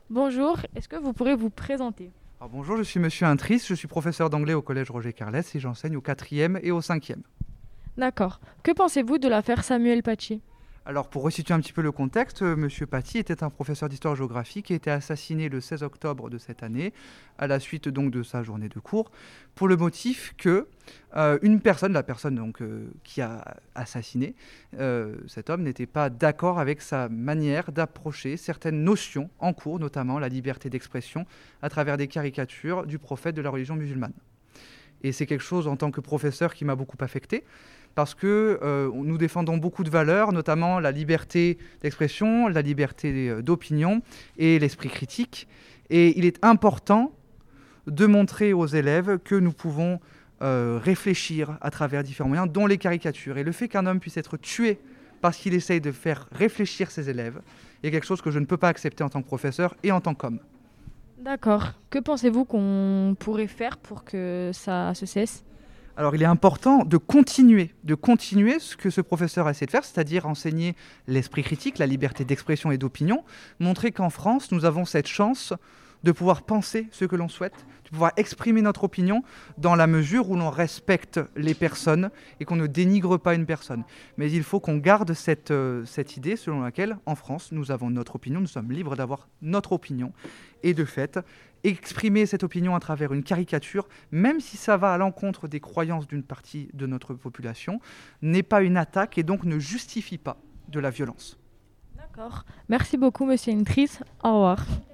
Bonjour, est-ce que vous pourrez vous présenter? Alors bonjour, je suis Monsieur Intris, je suis professeur d'anglais au collège Roger Carles et j'enseigne au quatrième et au cinquième. D'accord. Que pensez-vous de l'affaire Samuel Paty? Alors pour resituer un petit peu le contexte, Monsieur Paty était un professeur d'histoire-géographie qui a été assassiné le 16 octobre de cette année, à la suite donc de sa journée de cours, pour le motif que une personne, la personne donc qui a assassiné cet homme, n'était pas d'accord avec sa manière d'approcher certaines notions en cours, notamment la liberté d'expression, à travers des caricatures du prophète de la religion musulmane. Et c'est quelque chose en tant que professeur qui m'a beaucoup affecté parce que nous défendons beaucoup de valeurs, notamment la liberté d'expression, la liberté d'opinion et l'esprit critique. Et il est important de montrer aux élèves que nous pouvons réfléchir à travers différents moyens, dont les caricatures. Et le fait qu'un homme puisse être tué parce qu'il essaye de faire réfléchir ses élèves est quelque chose que je ne peux pas accepter en tant que professeur et en tant qu'homme. D'accord. Que pensez-vous qu'on pourrait faire pour que ça se cesse? Alors il est important de continuer ce que ce professeur a essayé de faire, c'est-à-dire enseigner l'esprit critique, la liberté d'expression et d'opinion, montrer qu'en France, nous avons cette chance de pouvoir penser ce que l'on souhaite, de pouvoir exprimer notre opinion dans la mesure où l'on respecte les personnes et qu'on ne dénigre pas une personne. Mais il faut qu'on garde cette idée selon laquelle, en France, nous avons notre opinion, nous sommes libres d'avoir notre opinion. Et de fait, exprimer cette opinion à travers une caricature, même si ça va à l'encontre des croyances d'une partie de notre population, n'est pas une attaque et donc ne justifie pas de la violence. D'accord. Merci beaucoup, monsieur Intris. Au revoir.